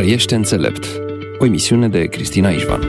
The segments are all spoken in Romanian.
Trăiește înțelept, o emisiune de Cristina Ișvan.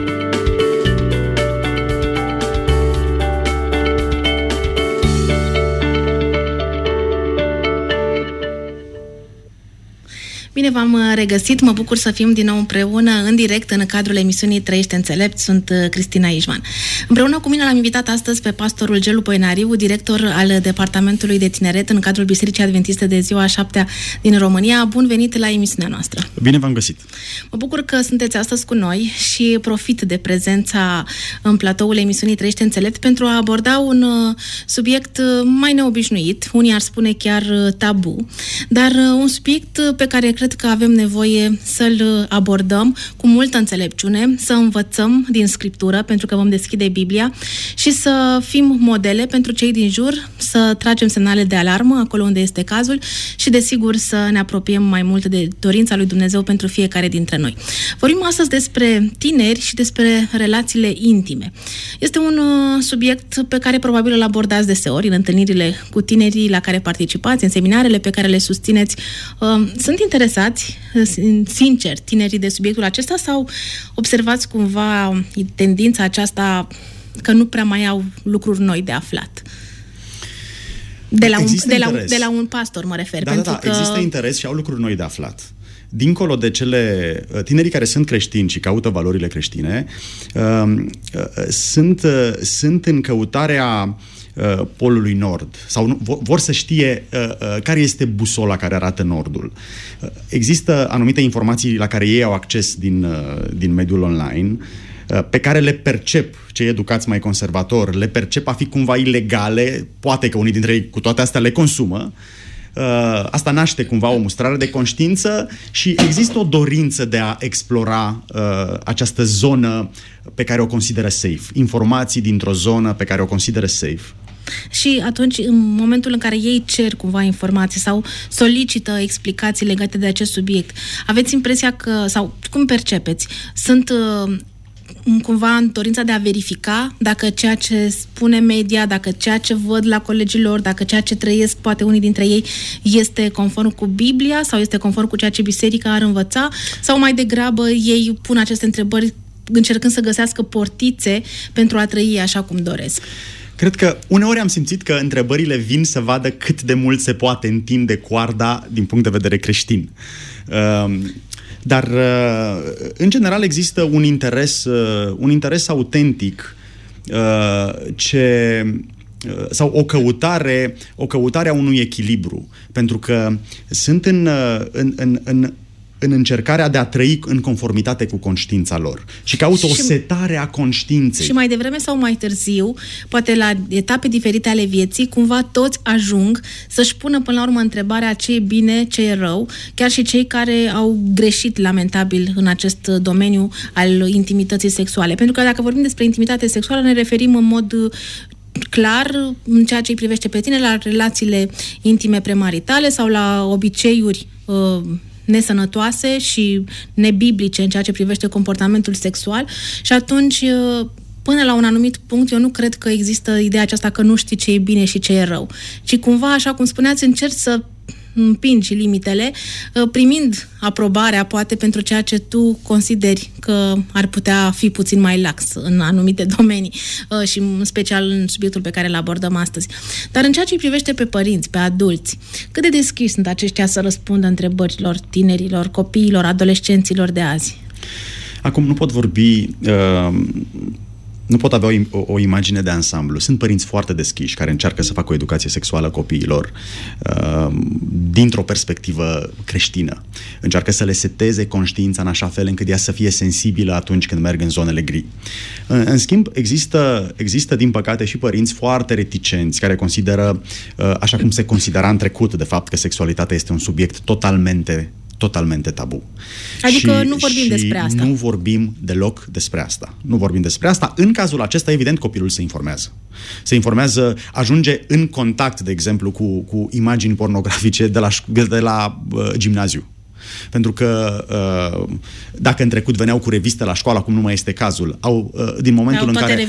Bine v-am regăsit, mă bucur să fim din nou împreună în direct în cadrul emisiunii Trăiește înțelept. Sunt Cristina Ișvan. Împreună cu mine l-am invitat astăzi pe pastorul Gelu Poenariu, director al Departamentului de Tineret în cadrul Bisericii Adventiste de Ziua a 7-a din România. Bun venit la emisiunea noastră! Bine v-am găsit! Mă bucur că sunteți astăzi cu noi și profit de prezența în platoul emisiunii Trăiește înțelept pentru a aborda un subiect mai neobișnuit, unii ar spune chiar tabu, dar un subiect pe care cred că avem nevoie să-l abordăm cu multă înțelepciune, să învățăm din Scriptură, pentru că vom deschide Biblia, și să fim modele pentru cei din jur, să tragem semnale de alarmă acolo unde este cazul și, desigur, să ne apropiem mai mult de dorința lui Dumnezeu pentru fiecare dintre noi. Vorbim astăzi despre tineri și despre relațiile intime. Este un subiect pe care probabil îl abordați deseori în întâlnirile cu tinerii la care participați, în seminarele pe care le susțineți. Sunt interesați, sincer, tinerii de subiectul acesta sau observați cumva tendința aceasta că nu prea mai au lucruri noi de aflat? De la un pastor mă refer. Da, există interes și au lucruri noi de aflat. Dincolo de tinerii care sunt creștini și caută valorile creștine, sunt în căutarea polului nord sau vor să știe care este busola care arată nordul. Există anumite informații la care ei au acces din mediul online, pe care le percep cei educați mai conservatori, le percep a fi cumva ilegale, poate că unii dintre ei cu toate astea le consumă. Asta naște cumva o mustrare de conștiință și există o dorință de a explora această zonă pe care o consideră safe. Informații dintr-o zonă pe care o consideră safe. Și atunci, în momentul în care ei cer cumva informații sau solicită explicații legate de acest subiect, aveți impresia că, sau cum percepeți, sunt cumva în dorința de a verifica dacă ceea ce spune media, dacă ceea ce văd la colegilor, dacă ceea ce trăiesc poate unii dintre ei este conform cu Biblia sau este conform cu ceea ce biserica ar învăța, sau mai degrabă ei pun aceste întrebări încercând să găsească portițe pentru a trăi așa cum doresc? Cred că uneori am simțit că întrebările vin să vadă cât de mult se poate întinde coarda din punct de vedere creștin. Dar, în general, există un interes autentic sau o căutare a unui echilibru. Pentru că sunt în încercarea de a trăi în conformitate cu conștiința lor. Și caută o setare a conștiinței. Și mai devreme sau mai târziu, poate la etape diferite ale vieții, cumva toți ajung să-și pună până la urmă întrebarea ce e bine, ce e rău, chiar și cei care au greșit lamentabil în acest domeniu al intimității sexuale. Pentru că dacă vorbim despre intimitate sexuală, ne referim în mod clar, în ceea ce îi privește pe tine, la relațiile intime premaritale sau la obiceiuri nesănătoase și nebiblice în ceea ce privește comportamentul sexual și atunci, până la un anumit punct, eu nu cred că există ideea aceasta că nu știi ce e bine și ce e rău, ci cumva, așa cum spuneați, încerci să împingi limitele, primind aprobarea, poate, pentru ceea ce tu consideri că ar putea fi puțin mai lax în anumite domenii și în special în subiectul pe care îl abordăm astăzi. Dar în ceea ce îi privește pe părinți, pe adulți, cât de deschiși sunt aceștia să răspundă întrebărilor tinerilor, copiilor, adolescenților de azi? Acum nu pot vorbi... Nu pot avea o imagine de ansamblu. Sunt părinți foarte deschiși care încearcă să facă o educație sexuală copiilor dintr-o perspectivă creștină. Încearcă să le seteze conștiința în așa fel încât ea să fie sensibilă atunci când merg în zonele gri. În schimb, există din păcate și părinți foarte reticenți care consideră, așa cum se considera în trecut, de fapt, că sexualitatea este un subiect totalmente tabu. Adică nu vorbim despre asta. Nu vorbim deloc despre asta. Nu vorbim despre asta. În cazul acesta, evident, copilul se informează. Se informează, ajunge în contact, de exemplu, cu imagini pornografice de la gimnaziu. Pentru că dacă în trecut veneau cu reviste la școală, acum nu mai este cazul, din momentul în care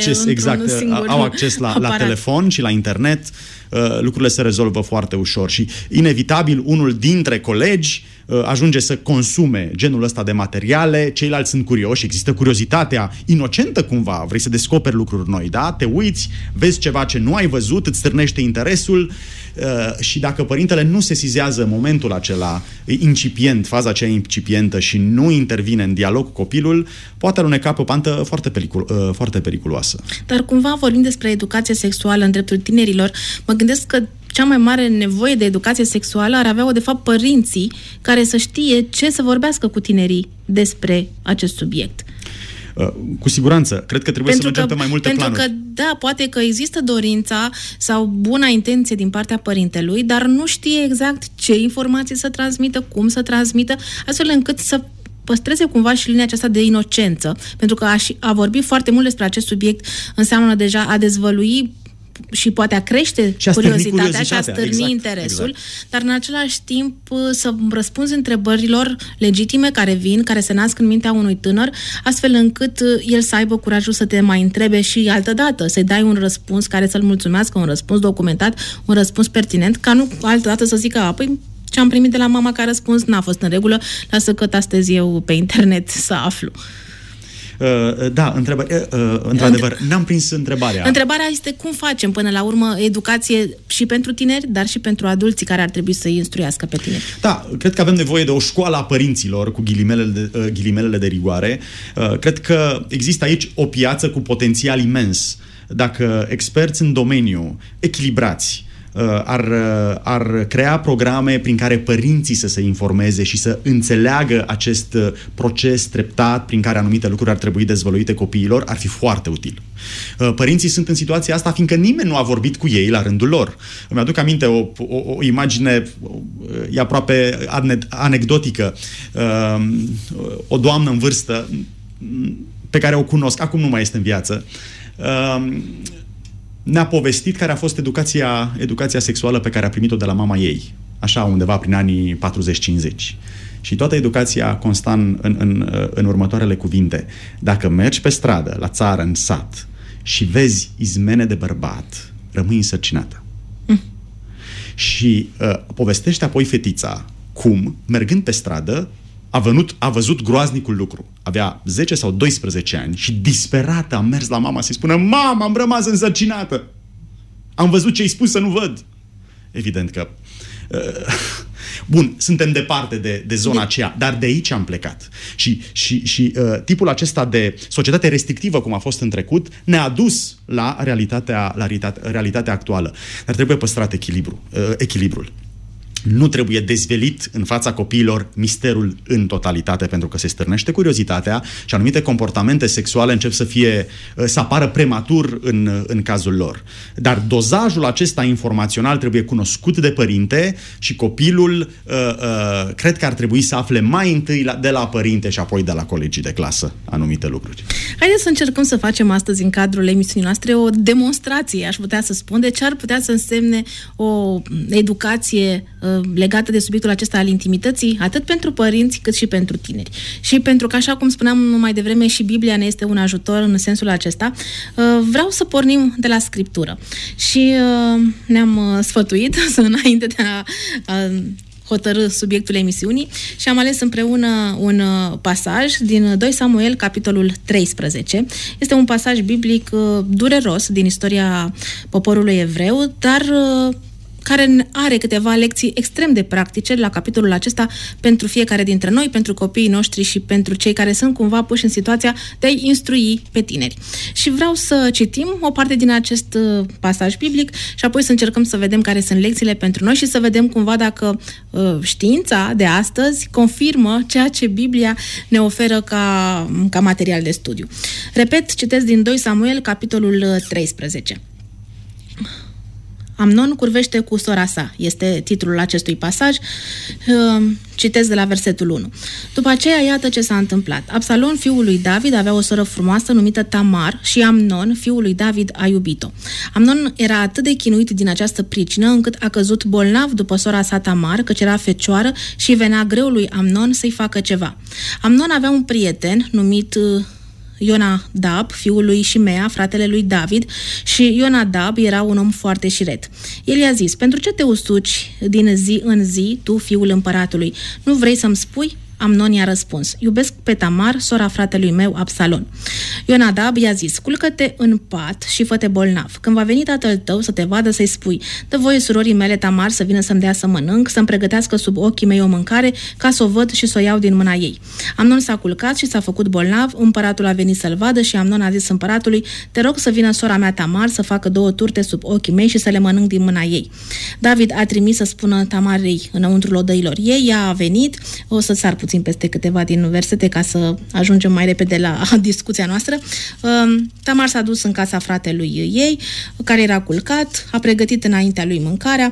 au acces la telefon și la internet, lucrurile se rezolvă foarte ușor și inevitabil unul dintre colegi ajunge să consume genul ăsta de materiale, ceilalți sunt curioși, există curiozitatea inocentă cumva, vrei să descoperi lucruri noi, da? Te uiți, vezi ceva ce nu ai văzut, îți stârnește interesul și dacă părintele nu sesizează momentul acela incipient, faza aceea incipientă și nu intervine în dialog cu copilul, poate aluneca pe o pantă foarte periculoasă. Dar cumva vorbim despre educație sexuală în dreptul tinerilor, mă gândesc că cea mai mare nevoie de educație sexuală ar avea-o, de fapt, părinții care să știe ce să vorbească cu tinerii despre acest subiect. Cu siguranță. Cred că trebuie să mergem pe mai multe planuri. Pentru că, da, poate că există dorința sau buna intenție din partea părintelui, dar nu știe exact ce informații să transmită, cum să transmită, astfel încât să păstreze cumva și linia aceasta de inocență. Pentru că a vorbi foarte mult despre acest subiect înseamnă deja a dezvălui și poate a crește curiozitatea și a stârni interesul, dar în același timp să răspunzi întrebărilor legitime care vin, care se nasc în mintea unui tânăr, astfel încât el să aibă curajul să te mai întrebe și altădată, să-i dai un răspuns care să-l mulțumească, un răspuns documentat, un răspuns pertinent, ca nu altădată să zică, păi ce am primit de la mama ca răspuns n-a fost în regulă, lasă că tastez eu pe internet să aflu. Da, într-adevăr, n-am prins întrebarea. Întrebarea este cum facem până la urmă educație și pentru tineri, dar și pentru adulții care ar trebui să-i instruiască pe tineri. Da, cred că avem nevoie de o școală a părinților, cu ghilimelele de rigoare. Cred că există aici o piață cu potențial imens. Dacă experți în domeniu, echilibrați, ar crea programe prin care părinții să se informeze și să înțeleagă acest proces treptat prin care anumite lucruri ar trebui dezvăluite copiilor, ar fi foarte util. Părinții sunt în situația asta fiindcă nimeni nu a vorbit cu ei la rândul lor. Îmi aduc aminte o imagine, e aproape anecdotică. O doamnă în vârstă pe care o cunosc, acum nu mai este în viață, ne-a povestit care a fost educația sexuală pe care a primit-o de la mama ei, așa undeva prin anii 40-50. Și toată educația consta în următoarele cuvinte. Dacă mergi pe stradă, la țară, în sat și vezi izmene de bărbat, rămâi însărcinată. Și povestește apoi fetița cum, mergând pe stradă, a văzut groaznicul lucru. Avea 10 sau 12 ani și disperată a mers la mama să-i spună: mama, am rămas însărcinată. Am văzut ce-ai spus să nu văd. Evident că... Bun, suntem departe de zona aceea, dar de aici am plecat. Și tipul acesta de societate restrictivă, cum a fost în trecut, ne-a dus la realitatea actuală. Dar trebuie păstrat echilibrul. Nu trebuie dezvelit în fața copiilor misterul în totalitate, pentru că se stârnește curiozitatea și anumite comportamente sexuale încep să apară prematur în cazul lor. Dar dozajul acesta informațional trebuie cunoscut de părinte și copilul cred că ar trebui să afle mai întâi de la părinte și apoi de la colegii de clasă anumite lucruri. Haideți să încercăm să facem astăzi în cadrul emisiunii noastre o demonstrație, aș putea să spun, de ce ar putea să însemne o educație legată de subiectul acesta al intimității, atât pentru părinți cât și pentru tineri. Și pentru că, așa cum spuneam mai devreme, și Biblia ne este un ajutor în sensul acesta, vreau să pornim de la Scriptură. Și ne-am sfătuit înainte de a hotărâ subiectul emisiunii și am ales împreună un pasaj din 2 Samuel, capitolul 13. Este un pasaj biblic dureros din istoria poporului evreu, dar care are câteva lecții extrem de practice la capitolul acesta pentru fiecare dintre noi, pentru copiii noștri și pentru cei care sunt cumva puși în situația de a-i instrui pe tineri. Și vreau să citim o parte din acest pasaj biblic și apoi să încercăm să vedem care sunt lecțiile pentru noi și să vedem cumva dacă știința de astăzi confirmă ceea ce Biblia ne oferă ca material de studiu. Repet, citesc din 2 Samuel, capitolul 13. Amnon curvește cu sora sa, este titlul acestui pasaj. Citez de la versetul 1. După aceea, iată ce s-a întâmplat. Absalom, fiul lui David, avea o soră frumoasă numită Tamar și Amnon, fiul lui David, a iubit-o. Amnon era atât de chinuit din această pricină încât a căzut bolnav după sora sa Tamar, căci era fecioară și venea greu lui Amnon să-i facă ceva. Amnon avea un prieten numit Ionadab, fiul lui Shimea, fratele lui David, și Ionadab era un om foarte șiret. El i-a zis: pentru ce te usuci din zi în zi, tu, fiul împăratului? Nu vrei să-mi spui? Amnon i-a răspuns: iubesc pe Tamar, sora fratelui meu Absalom. Ionadab i-a zis: culcă-te în pat și fă-te bolnav. Când va veni tatăl tău să te vadă, să-i spui: dă voie surorii mele Tamar să vină să-mi dea să mănânc, să-mi pregătească sub ochii mei o mâncare, ca să o văd și să o iau din mâna ei. Amnon s-a culcat și s-a făcut bolnav. Împăratul a venit să-l vadă și Amnon a zis împăratului: te rog să vină sora mea Tamar să facă 2 turte sub ochii mei și să le mănânc din mâna ei. David a trimis să spună Tamarei înăuntrul odăilor ei. Ea a venit. O să sar puțin peste câteva din versete ca să ajungem mai repede la discuția noastră. Tamar s-a dus în casa fratelui ei, care era culcat, a pregătit înaintea lui mâncarea.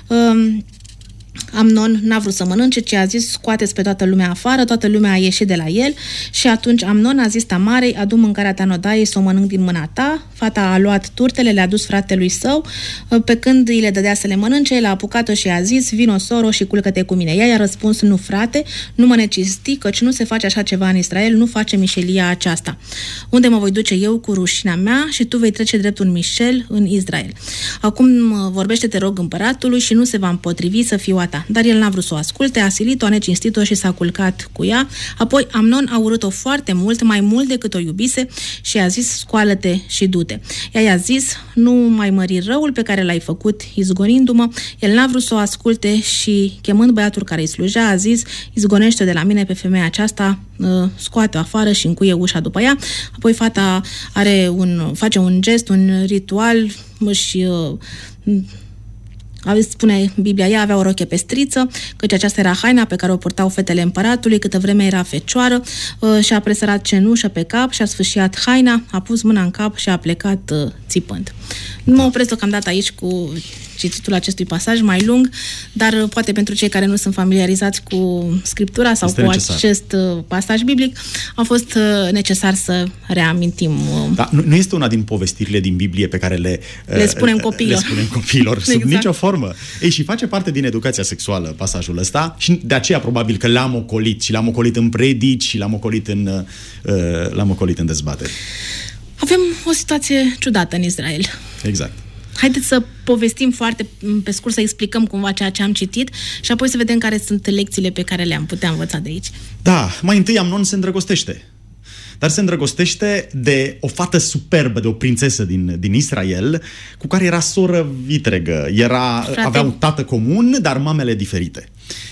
Amnon n-a vrut să mănânce, ci a zis: scoateți pe toată lumea afară. Toată lumea a ieșit de la el și atunci Amnon a zis Tamarei: adu mâncarea ta în odaie să o mănânc din mâna ta. Fata a luat turtele, le-a dus fratelui său. Pe când îi le dădea să le mănânce, el a apucat-o și a zis: vino, soro, și culcă-te cu mine. Ea i-a răspuns: nu, frate, nu mă necisti, căci nu se face așa ceva în Israel, nu face mișelia aceasta. Unde mă voi duce eu cu rușinea mea și tu vei trece drept un mișel în Israel. Acum vorbește, te rog, împăratului și nu se va împotrivi să fiu a ta. Dar el n-a vrut să o asculte, a silit-o, a necinstit-o și s-a culcat cu ea. Apoi Amnon a urât-o foarte mult, mai mult decât o iubise, și a zis: scoală-te și du-te. Ea i-a zis: nu mai mări răul pe care l-ai făcut izgonindu-mă. El n-a vrut să o asculte și, chemând băiatul care îi slujea, a zis: izgonește de la mine pe femeia aceasta, scoate-o afară și încuie ușa după ea. Apoi fata face un gest, un ritual, spune Biblia, ea avea o roche pestriță, căci aceasta era haina pe care o purtau fetele împăratului, câtă vreme era fecioară, și-a presărat cenușă pe cap și-a sfâșiat haina, a pus mâna în cap și a plecat țipând. Nu mă opresc deocamdată aici cu cititul acestui pasaj mai lung, dar poate pentru cei care nu sunt familiarizați cu Scriptura sau cu acest pasaj biblic, a fost necesar să reamintim. Da, nu este una din povestirile din Biblie pe care le spunem copiilor. Le spunem copiilor sub nicio formă. Ei, și face parte din educația sexuală pasajul ăsta și de aceea probabil că l-am ocolit și l-am ocolit în predici și l-am ocolit în dezbateri. Avem o situație ciudată în Israel. Exact. Haideți să povestim foarte pe scurt, să explicăm cumva ceea ce am citit și apoi să vedem care sunt lecțiile pe care le-am putea învăța de aici. Da, mai întâi Amnon se îndrăgostește. Dar se îndrăgostește de o fată superbă, de o prințesă din Israel, cu care era soră vitregă. Avea un tată comun, dar mamele diferite.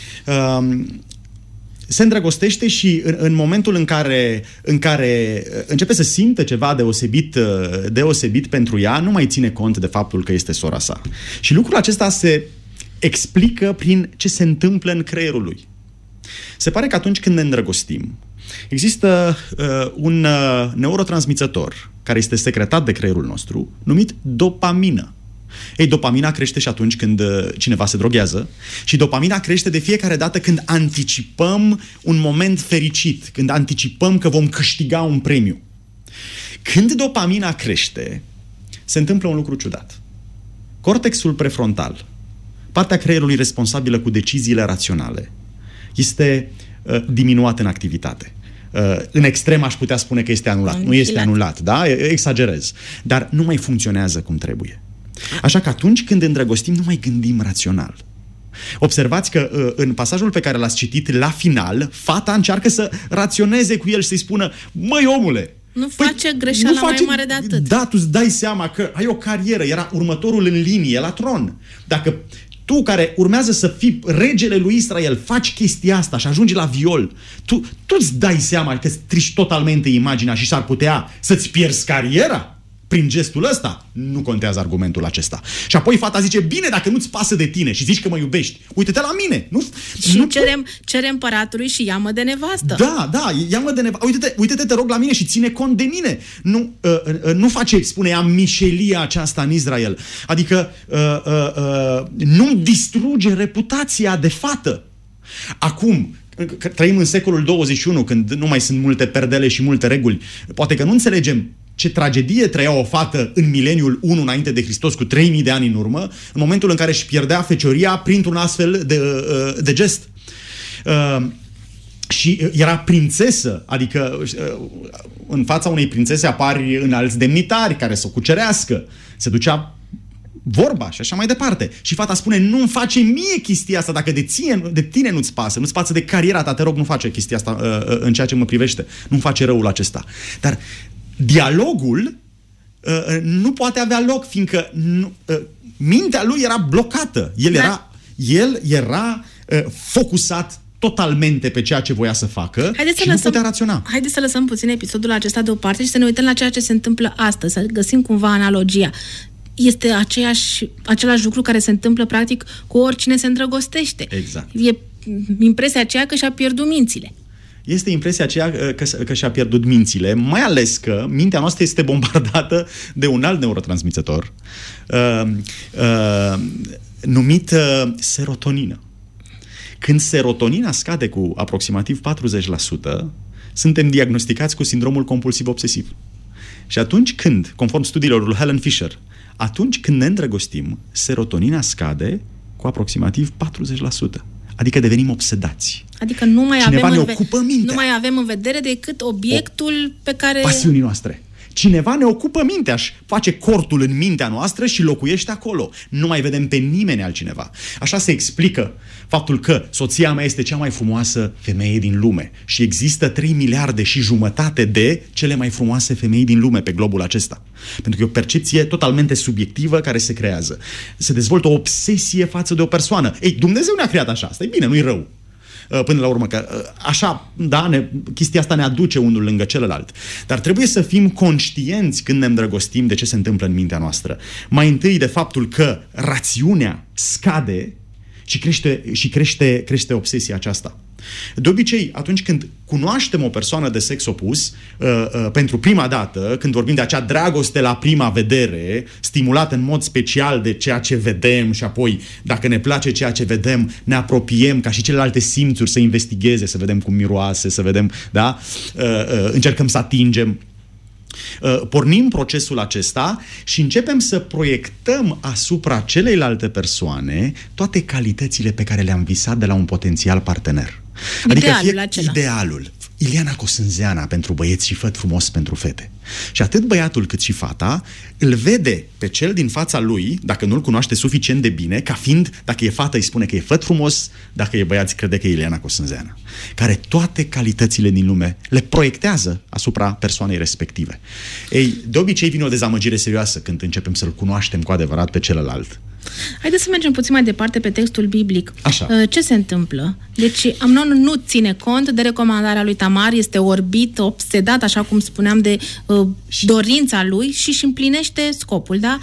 Se îndrăgostește și în momentul în care începe să simtă ceva deosebit pentru ea, nu mai ține cont de faptul că este sora sa. Și lucrul acesta se explică prin ce se întâmplă în creierul lui. Se pare că atunci când ne îndrăgostim, există un neurotransmițător care este secretat de creierul nostru, numit dopamină. Ei, dopamina crește și atunci când cineva se droghează și dopamina crește de fiecare dată când anticipăm un moment fericit, când anticipăm că vom câștiga un premiu. Când dopamina crește, se întâmplă un lucru ciudat. Cortexul prefrontal, partea creierului responsabilă cu deciziile raționale, este diminuat în activitate. În extrem aș putea spune că este anulat. Nu este anulat, da? Exagerez. Dar nu mai funcționează cum trebuie. Așa că atunci când îndrăgostim, nu mai gândim rațional. Observați că în pasajul pe care l-ați citit, la final, fata încearcă să raționeze cu el și să-i spună: măi, omule, nu face greșeala mai mare de atât. Da, tu îți dai seama că ai o carieră, era următorul în linie la tron. Dacă tu, care urmează să fii regele lui Israel, faci chestia asta și ajungi la viol, tu îți dai seama că strici totalmente imaginea și s-ar putea să-ți pierzi cariera? prin gestul ăsta, nu contează argumentul acesta. Și apoi fata zice, bine, dacă nu-ți pasă de tine și zici că mă iubești, uite-te la mine. Și cere împăratului și ia-mă de nevastă. Da, ia-mă de nevastă. Uite-te, te rog, la mine și ține cont de mine. Nu face, spune ea, mișelia aceasta în Israel. Adică nu distruge reputația de fată. Acum, trăim în secolul 21, când nu mai sunt multe perdele și multe reguli. Poate că nu înțelegem ce tragedie trăia o fată în mileniul 1 înainte de Hristos, cu 3000 de ani în urmă, în momentul în care își pierdea fecioria printr-un astfel de gest. Și era prințesă, adică în fața unei prințese apari înalți demnitari care să o cucerească. Se ducea vorba și așa mai departe. Și fata spune, nu-mi face mie chestia asta, dacă de tine nu-ți pasă, nu-ți pasă de cariera ta, te rog, nu face chestia asta în ceea ce mă privește. Nu-mi face răul acesta. Dar dialogul nu poate avea loc, fiindcă mintea lui era blocată. El era focusat totalmente pe ceea ce voia să facă și nu putea raționa. Haideți să lăsăm puțin episodul acesta deoparte și să ne uităm la ceea ce se întâmplă astăzi, să găsim cumva analogia. Este același lucru care se întâmplă practic cu oricine se îndrăgostește. Exact. E impresia aceea că și-a pierdut mințile. Este impresia aceea că și-a pierdut mințile, mai ales că mintea noastră este bombardată de un alt neurotransmițător numit serotonină. Când serotonina scade cu aproximativ 40%, suntem diagnosticați cu sindromul compulsiv-obsesiv. Și atunci când, conform studiilor lui Helen Fisher, atunci când ne îndrăgostim, serotonina scade cu aproximativ 40%. Adică devenim obsedați. Adică nu mai ne avem în vedere decât obiectul pe care... Pasiunii noastre. Cineva ne ocupă mintea, își face cortul în mintea noastră și locuiește acolo. Nu mai vedem pe nimeni altcineva. Așa se explică faptul că soția mea este cea mai frumoasă femeie din lume și există 3 miliarde și jumătate de cele mai frumoase femei din lume pe globul acesta. Pentru că e o percepție totalmente subiectivă care se creează. Se dezvoltă o obsesie față de o persoană. Ei, Dumnezeu ne-a creat așa. Asta e bine, nu-i rău. Până la urmă, că așa, da, chestia asta ne aduce unul lângă celălalt. Dar trebuie să fim conștienți când ne îndrăgostim de ce se întâmplă în mintea noastră. Mai întâi de faptul că rațiunea scade și crește obsesia aceasta. De obicei, atunci când cunoaștem o persoană de sex opus, pentru prima dată, când vorbim de acea dragoste la prima vedere, stimulată în mod special de ceea ce vedem și apoi, dacă ne place ceea ce vedem, ne apropiem ca și celelalte simțuri să investigheze, să vedem cum miroase, să vedem, da? Încercăm să atingem. Pornim procesul acesta și începem să proiectăm asupra celeilalte persoane toate calitățile pe care le-am visat de la un potențial partener. Idealul. Ileana Cosânzeana pentru băieți și făt frumos pentru fete. Și atât băiatul cât și fata îl vede pe cel din fața lui, dacă nu-l cunoaște suficient de bine, ca fiind, dacă e fată îi spune că e făt frumos, dacă e băiat crede că e Ileana Cosânzeana, care toate calitățile din lume le proiectează asupra persoanei respective. Ei, de obicei vine o dezamăgire serioasă când începem să-l cunoaștem cu adevărat pe celălalt. Haideți să mergem puțin mai departe pe textul biblic. Așa. Ce se întâmplă? Deci Amnon nu ține cont de recomandarea lui Tamar, este orbit, obsedat, așa cum spuneam, de dorința lui și își împlinește scopul, da?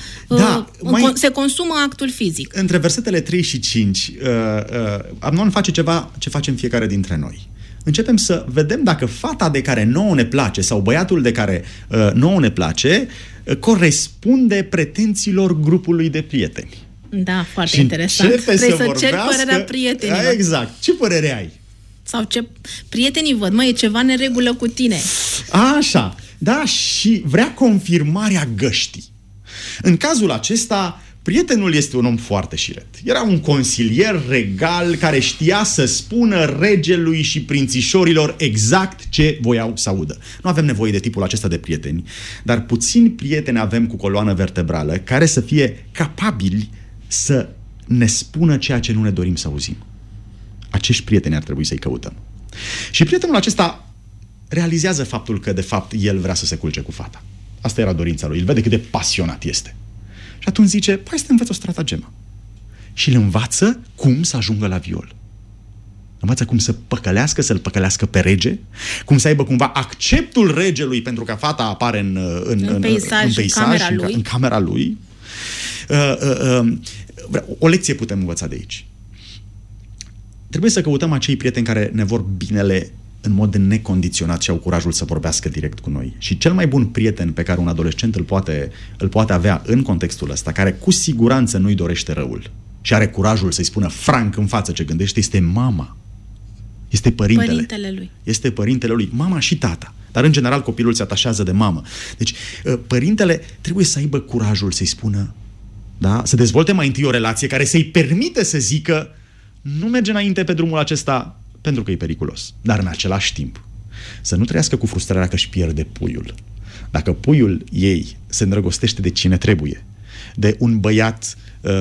Se consumă actul fizic. Între versetele 3 și 5, Amnon face ceva ce facem fiecare dintre noi. Începem să vedem dacă fata de care nouă ne place sau băiatul de care nouă ne place corespunde pretențiilor grupului de prieteni. Da, foarte interesant. Trebuie să cer părerea prietenilor. Exact. Ce părere ai? Sau ce prietenii văd, e ceva în neregulă cu tine. Așa. Da, și vrea confirmarea găștii. În cazul acesta, prietenul este un om foarte șiret. Era un consilier regal care știa să spună regelui și prințișorilor exact ce voiau să audă. Nu avem nevoie de tipul acesta de prieteni, dar puțini prieteni avem cu coloană vertebrală care să fie capabili să ne spună ceea ce nu ne dorim să auzim. Acești prieteni ar trebui să-i căutăm. Și prietenul acesta realizează faptul că, de fapt, el vrea să se culce cu fata. Asta era dorința lui. El vede cât de pasionat este. Și atunci zice, hai să te învăț o stratagemă. Și îl învață cum să ajungă la viol. Învață cum să păcălească, să-l păcălească pe rege, cum să aibă cumva acceptul regelui pentru că fata apare în peisaj, în camera lui. O lecție putem învăța de aici. Trebuie să căutăm acei prieteni care ne vor binele în mod necondiționat și au curajul să vorbească direct cu noi. Și cel mai bun prieten pe care un adolescent îl poate avea în contextul ăsta, care cu siguranță nu-i dorește răul și are curajul să-i spună franc în față ce gândește, este mama. Este părintele lui. Este părintele lui, mama și tata. Dar în general copilul se atașează de mamă. Deci părintele trebuie să aibă curajul să-i spună, da? Să dezvolte mai întâi o relație care să-i permite să zică nu merge înainte pe drumul acesta pentru că e periculos. Dar în același timp să nu trăiască cu frustrarea că își pierde puiul. Dacă puiul ei se îndrăgostește de cine trebuie, de un băiat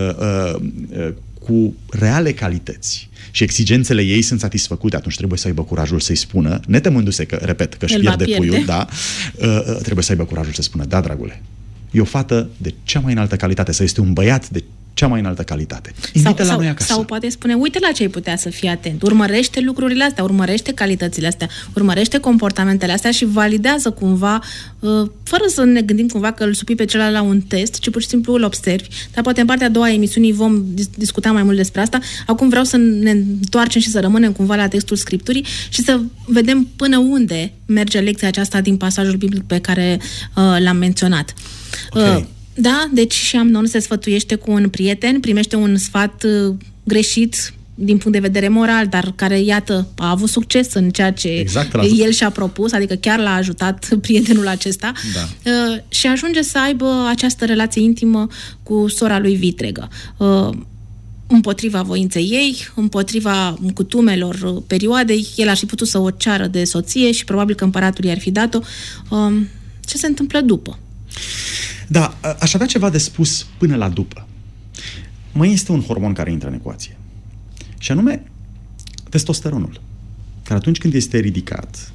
cu reale calități și exigențele ei sunt satisfăcute, atunci trebuie să aibă curajul să-i spună, netemându-se că, repet, că își pierde puiul, da, trebuie să aibă curajul să spună, da, dragule, e o fată de cea mai înaltă calitate, sau este un băiat de cea mai înaltă calitate. Invită la noi acasă. Sau poate spune, uite la ce ai putea să fii atent. Urmărește lucrurile astea, urmărește calitățile astea, urmărește comportamentele astea și validează cumva, fără să ne gândim cumva că îl supui pe celălalt la un test, ci pur și simplu îl observi. Dar poate în partea a doua a emisiunii vom discuta mai mult despre asta. Acum vreau să ne întoarcem și să rămânem cumva la textul Scripturii și să vedem până unde merge lecția aceasta din pasajul biblic pe care l-am menționat. Okay. Da, deci și Amnon se sfătuiește cu un prieten, primește un sfat greșit din punct de vedere moral, dar care, iată, a avut succes în ceea ce el și-a propus, adică chiar l-a ajutat prietenul acesta, da. Și ajunge să aibă această relație intimă cu sora lui vitregă. Împotriva voinței ei, împotriva cutumelor perioadei, el ar fi putut să o ceară de soție și probabil că împăratul i-ar fi dat-o. Ce se întâmplă după? Da, aș avea ceva de spus până la după. Mai este un hormon care intră în ecuație. Și anume testosteronul, care atunci când este ridicat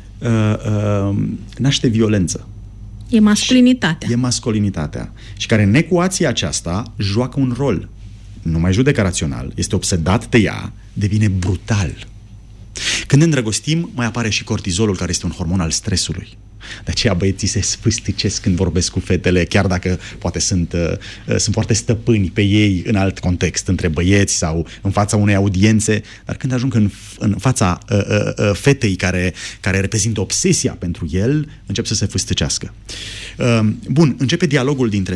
naște violență. E masculinitatea. E masculinitatea. Și care în ecuația aceasta joacă un rol. Nu mai judecă rațional, este obsedat de ea, devine brutal. Când ne îndrăgostim, mai apare și cortizolul, care este un hormon al stresului. De aceea băieții se sfâsticesc când vorbesc cu fetele, chiar dacă poate sunt foarte stăpâni pe ei în alt context, între băieți sau în fața unei audiențe, dar când ajung în fața fetei care reprezintă obsesia pentru el, încep să se fâstăcească. Bun, începe dialogul dintre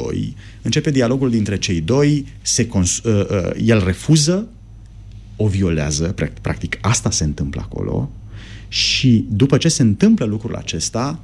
cei doi, el refuză, o violează, practic asta se întâmplă acolo. Și după ce se întâmplă lucrul acesta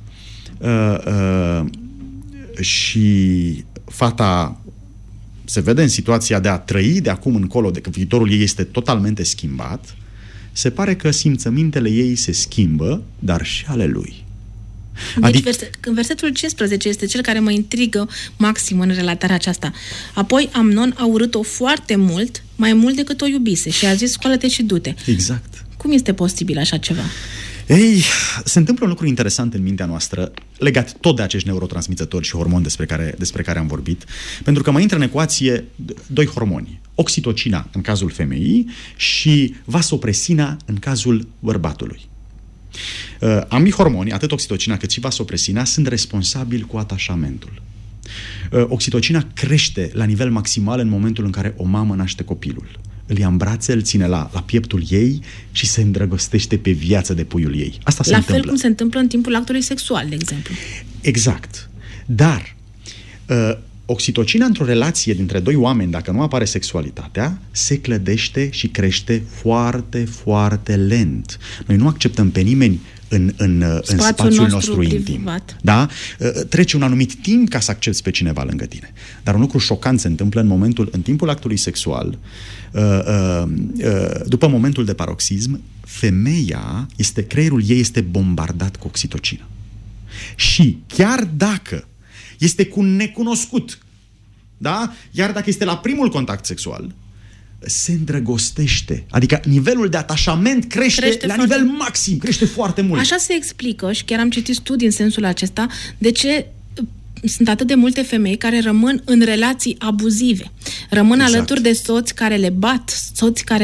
și fata se vede în situația de a trăi de acum încolo, de că viitorul ei este totalmente schimbat, se pare că simțămintele ei se schimbă, dar și ale lui. Deci versetul 15 este cel care mă intrigă maxim în relatarea aceasta. Apoi Amnon a urât-o foarte mult, mai mult decât o iubise, și a zis, scoală-te și du-te. Exact. Cum este posibil așa ceva? Ei, se întâmplă un lucru interesant în mintea noastră, legat tot de acești neurotransmițători și hormoni despre care am vorbit, pentru că mai intră în ecuație doi hormoni, oxitocina în cazul femeii și vasopresina în cazul bărbatului. Ambii hormoni, atât oxitocina cât și vasopresina, sunt responsabili cu atașamentul. Oxitocina crește la nivel maximal în momentul în care o mamă naște copilul. Îl ia în brațe, îl ține la pieptul ei și se îndrăgostește pe viață de puiul ei. Asta se întâmplă. La fel cum se întâmplă în timpul actului sexual, de exemplu. Exact. Dar oxitocina într-o relație dintre doi oameni, dacă nu apare sexualitatea, se clădește și crește foarte, foarte lent. Noi nu acceptăm pe nimeni în spațiul nostru intim. Da? Trece un anumit timp ca să accepți pe cineva lângă tine. Dar un lucru șocant se întâmplă în timpul actului sexual, după momentul de paroxism, creierul ei este bombardat cu oxitocină. Și chiar dacă este cu un necunoscut, da? Iar dacă este la primul contact sexual, se îndrăgostește. Adică nivelul de atașament crește la nivel maxim, crește foarte mult. Așa se explică, și chiar am citit studii în sensul acesta, de ce sunt atât de multe femei care rămân în relații abuzive. Rămân alături de soți care le bat, soți care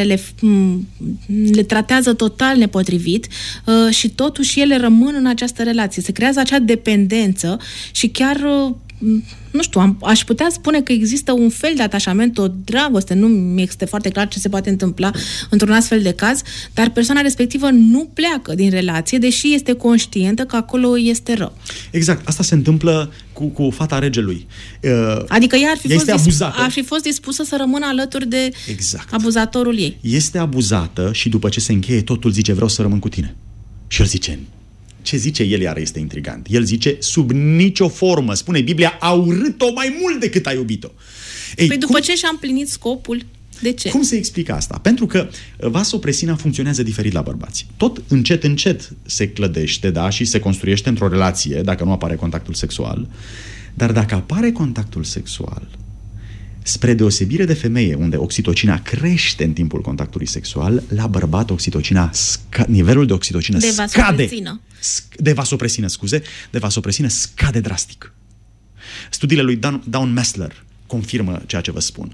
le tratează total nepotrivit și totuși ele rămân în această relație. Se creează acea dependență și chiar... nu știu, aș putea spune că există un fel de atașament, o dragoste, nu mi este foarte clar ce se poate întâmpla într-un astfel de caz, dar persoana respectivă nu pleacă din relație, deși este conștientă că acolo este rău. Exact, asta se întâmplă cu fata regelui. Adică ea ar fi fost dispusă să rămână alături de abuzatorul ei. Este abuzată și după ce se încheie totul zice, vreau să rămân cu tine. Și el zice... Ce zice el iar este intrigant. El zice, sub nicio formă, spune Biblia, a urât-o mai mult decât a iubit-o. Păi după ce și-a împlinit scopul, de ce? Cum se explică asta? Pentru că vasopresina funcționează diferit la bărbați. Tot încet se clădește, da, și se construiește într-o relație, dacă nu apare contactul sexual. Dar dacă apare contactul sexual, spre deosebire de femeie, unde oxitocina crește în timpul contactului sexual, la bărbat nivelul de oxitocină scade. De vasopresină scade drastic. Studiile lui Dawn Messler confirmă ceea ce vă spun.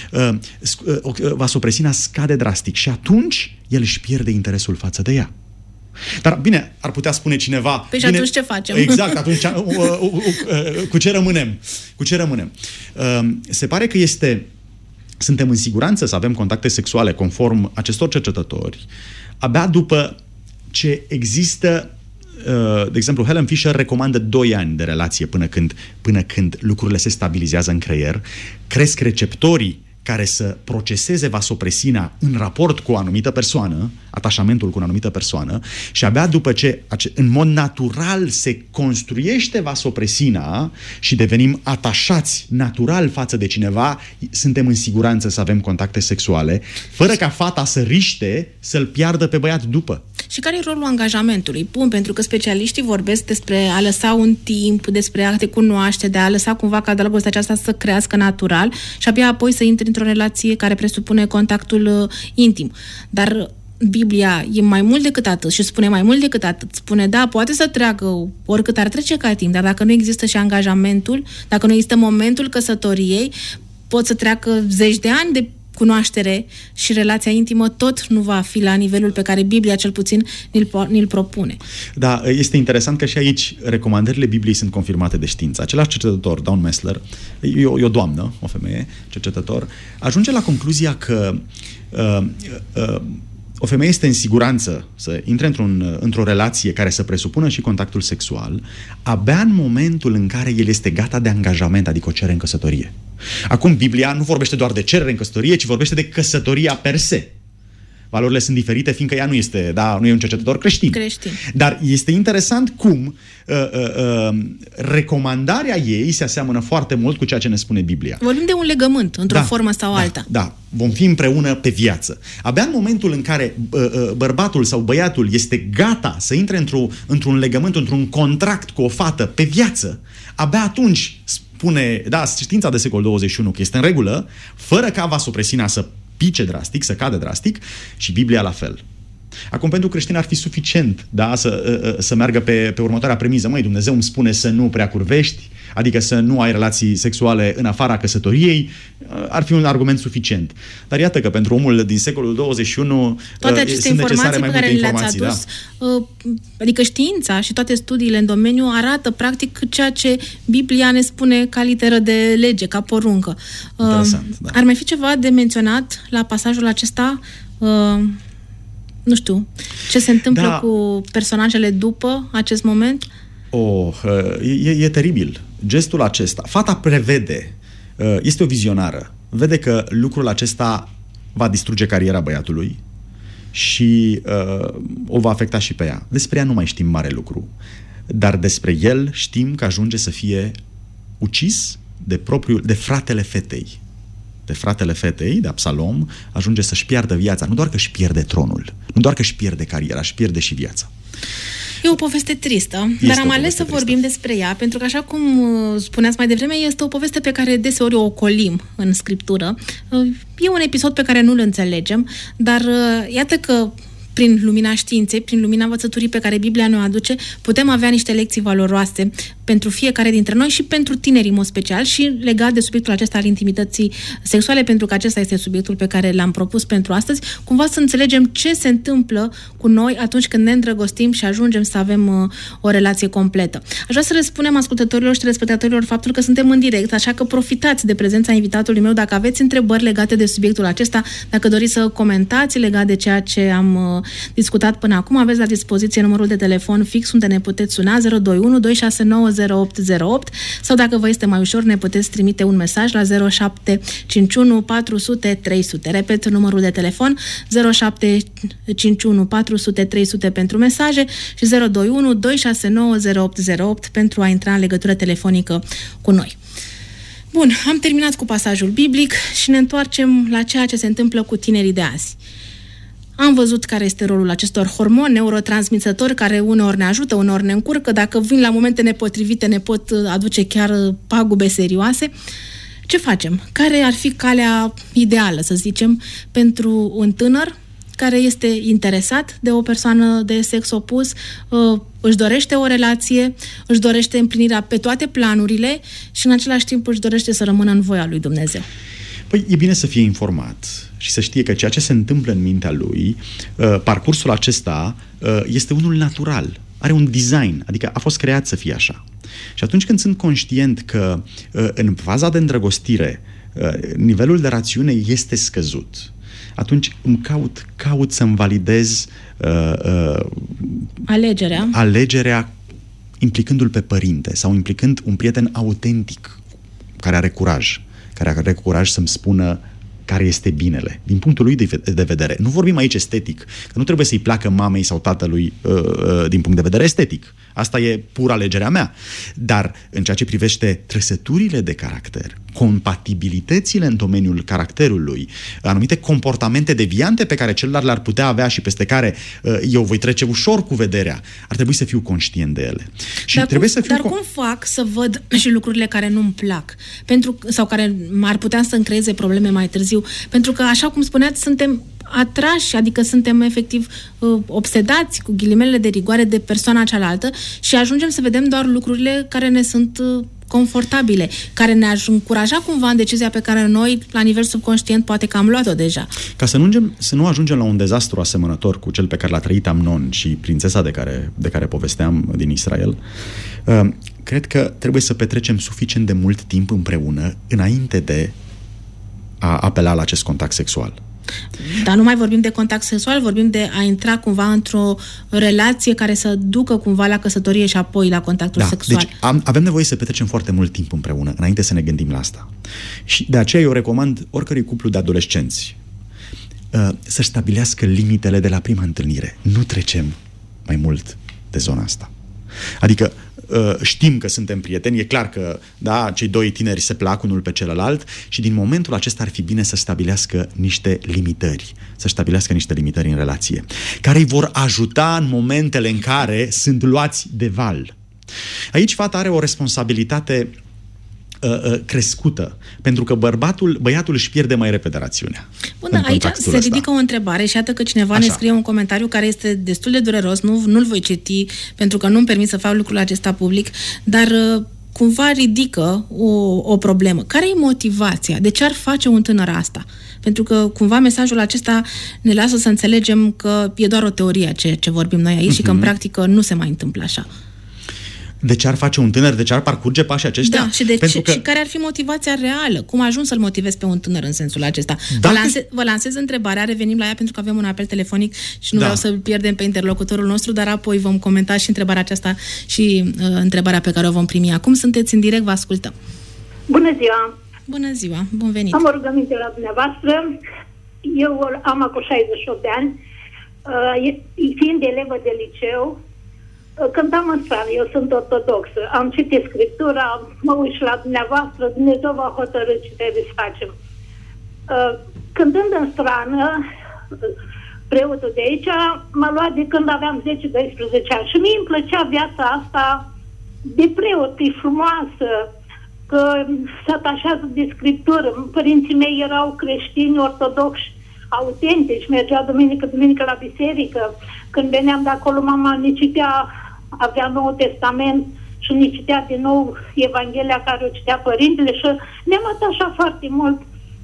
Vasopresina scade drastic și atunci el își pierde interesul față de ea. Dar bine, ar putea spune cineva... Păi și atunci ce facem? Exact, atunci cu ce rămânem? Cu ce rămânem? Se pare că suntem în siguranță să avem contacte sexuale conform acestor cercetători abia după ce există... De exemplu, Helen Fisher recomandă 2 ani de relație până când lucrurile se stabilizează în creier, cresc receptorii care să proceseze vasopresina în raport cu o anumită persoană, atașamentul cu o anumită persoană, și abia după ce în mod natural se construiește vasopresina și devenim atașați natural față de cineva, suntem în siguranță să avem contacte sexuale, fără ca fata să riște să-l piardă pe băiat după. Și care e rolul angajamentului? Bun, pentru că specialiștii vorbesc despre a lăsa un timp, despre a te cunoaște, de a lăsa cumva ca dragostea aceasta să crească natural și abia apoi să intri într-o relație care presupune contactul intim. Dar Biblia e mai mult decât atât și spune mai mult decât atât. Spune, da, poate să treacă oricât ar trece ca timp, dar dacă nu există și angajamentul, dacă nu există momentul căsătoriei, pot să treacă 10 de ani de cunoaștere și relația intimă tot nu va fi la nivelul pe care Biblia cel puțin ni-l propune. Da, este interesant că și aici recomandările Bibliei sunt confirmate de știință. Același cercetător, Dawn Messler, e o doamnă, o femeie, cercetător, ajunge la concluzia că o femeie este în siguranță să intre într-o relație care să presupună și contactul sexual abia în momentul în care el este gata de angajament, adică o cere în căsătorie. Acum, Biblia nu vorbește doar de cerere în căsătorie, ci vorbește de căsătoria per se. Valorile sunt diferite, fiindcă ea nu e un cercetător creștin. Dar este interesant cum recomandarea ei se aseamănă foarte mult cu ceea ce ne spune Biblia. Vorbim de un legământ, într-o formă sau alta. Da, vom fi împreună pe viață. Abia în momentul în care bărbatul sau băiatul este gata să intre într-un legământ, într-un contract cu o fată pe viață, abia atunci spune, știința de secol 21 că este în regulă, fără ca vasopresina să pice drastic, să cadă drastic, și Biblia la fel. Acum, pentru creștini ar fi suficient, să meargă pe următoarea premiză. Măi, Dumnezeu îmi spune să nu prea curvești, adică să nu ai relații sexuale în afara căsătoriei, ar fi un argument suficient. Dar iată că pentru omul din secolul 21 toate aceste informații pe care le-ați adus, adică știința și toate studiile în domeniu arată practic ceea ce Biblia ne spune ca literă de lege, ca poruncă. Ar mai fi ceva de menționat la pasajul acesta? Nu știu, ce se întâmplă cu personajele după acest moment? E teribil. Gestul acesta. Fata prevede, este o vizionară, vede că lucrul acesta va distruge cariera băiatului și o va afecta și pe ea. Despre ea nu mai știm mare lucru, dar despre el știm că ajunge să fie ucis de fratele fetei. De fratele fetei, de Absalom, ajunge să-și piardă viața. Nu doar că își pierde tronul, nu doar că își pierde cariera, își pierde și viața. E o poveste tristă, dar am ales să vorbim despre ea, pentru că, așa cum spuneați mai devreme, este o poveste pe care deseori o ocolim în Scriptură. E un episod pe care nu-l înțelegem, dar iată că prin lumina științei, prin lumina învățăturii pe care Biblia ne-o aduce, putem avea niște lecții valoroase pentru fiecare dintre noi și pentru tinerii, în mod special, și legat de subiectul acesta al intimității sexuale, pentru că acesta este subiectul pe care l-am propus pentru astăzi, cumva să înțelegem ce se întâmplă cu noi atunci când ne îndrăgostim și ajungem să avem o relație completă. Aș vrea să le spunem ascultătorilor și telespectatorilor faptul că suntem în direct, așa că profitați de prezența invitatului meu dacă aveți întrebări legate de subiectul acesta, dacă doriți să comentați legat de ceea ce am discutat până acum, aveți la dispoziție numărul de telefon fix unde ne puteți suna 021 269 0808 sau dacă vă este mai ușor ne puteți trimite un mesaj la 0751 400 300. Repet numărul de telefon 0751 400 300 pentru mesaje și 021 269 0808 pentru a intra în legătură telefonică cu noi. Bun, am terminat cu pasajul biblic și ne întoarcem la ceea ce se întâmplă cu tinerii de azi. Am văzut care este rolul acestor hormoni, neurotransmițători, care uneori ne ajută, uneori ne încurcă. Dacă vin la momente nepotrivite, ne pot aduce chiar pagube serioase. Ce facem? Care ar fi calea ideală, să zicem, pentru un tânăr care este interesat de o persoană de sex opus, își dorește o relație, își dorește împlinirea pe toate planurile și în același timp își dorește să rămână în voia lui Dumnezeu? Păi e bine să fie informat și să știe că ceea ce se întâmplă în mintea lui, parcursul acesta este unul natural, are un design, adică a fost creat să fie așa. Și atunci când sunt conștient că în faza de îndrăgostire nivelul de rațiune este scăzut, atunci îmi caut să-mi validez alegerea implicându-l pe părinte sau implicând un prieten autentic care are curaj să-mi spună care este binele, din punctul lui de vedere. Nu vorbim aici estetic, că nu trebuie să-i placă mamei sau tatălui din punct de vedere estetic. Asta e pur alegerea mea. Dar în ceea ce privește trăsăturile de caracter, compatibilitățile în domeniul caracterului, anumite comportamente deviante pe care celălalt le-ar putea avea și peste care eu voi trece ușor cu vederea, ar trebui să fiu conștient de ele. Și Dar cum fac să văd și lucrurile care nu-mi plac? Sau care ar putea să-mi creeze probleme mai târziu? Pentru că, așa cum spuneați, suntem atrași, adică suntem efectiv obsedați cu ghilimele de rigoare de persoana cealaltă și ajungem să vedem doar lucrurile care ne sunt confortabile, care ne-ar încuraja cumva în decizia pe care noi, la nivel subconștient, poate că am luat-o deja. Ca să nu ajungem la un dezastru asemănător cu cel pe care l-a trăit Amnon și prințesa de care povesteam din Israel, cred că trebuie să petrecem suficient de mult timp împreună înainte de a apela la acest contact sexual. Dar nu mai vorbim de contact sexual, vorbim de a intra cumva într-o relație care să ducă cumva la căsătorie și apoi la contactul sexual. Deci avem nevoie să petrecem foarte mult timp împreună înainte să ne gândim la asta. Și de aceea eu recomand oricărui cuplu de adolescenți să-și stabilească limitele de la prima întâlnire. Nu trecem mai mult de zona asta. Adică știm că suntem prieteni, e clar că cei doi tineri se plac unul pe celălalt și din momentul acesta ar fi bine să stabilească niște limitări, în relație, care îi vor ajuta în momentele în care sunt luați de val. Aici fata are o responsabilitate crescută, pentru că băiatul își pierde mai repede rațiunea. Bun, dar aici se ridică o întrebare și iată că cineva ne scrie un comentariu care este destul de dureros, nu-l voi citi pentru că nu-mi permit să fac lucrul acesta public, dar cumva ridică o problemă. Care e motivația? De ce ar face un tânăr asta? Pentru că cumva mesajul acesta ne lasă să înțelegem că e doar o teorie ce vorbim noi aici și că în practică nu se mai întâmplă așa. De ce ar face un tânăr? De ce ar parcurge pașii aceștia? Da, și care ar fi motivația reală? Cum ajungi să-l motivezi pe un tânăr în sensul acesta? Vă lansez întrebarea, revenim la ea pentru că avem un apel telefonic și nu vreau să-l pierdem pe interlocutorul nostru, dar apoi vom comenta și întrebarea aceasta și întrebarea pe care o vom primi acum. Sunteți în direct, vă ascultăm. Bună ziua! Bună ziua, bun venit! Am o rugăminte la dumneavoastră. Eu am acum 68 de ani. Fiind elevă de liceu, cântam în strană, eu sunt ortodoxă, am citit Scriptura, mă uit și la dumneavoastră, Dumnezeu va hotărî ce trebuie să facem. Cântând în strană, preotul de aici m-a luat de când aveam 10-12 ani și mie îmi plăcea viața asta de preot, e frumoasă, că se atașează de Scriptură. Părinții mei erau creștini ortodoxi, autentici, mergea duminică la biserică. Când veneam de acolo, mama ne citea, avea Noul Testament și ne citea din nou Evanghelia care o citea părintele și ne-am atașat foarte mult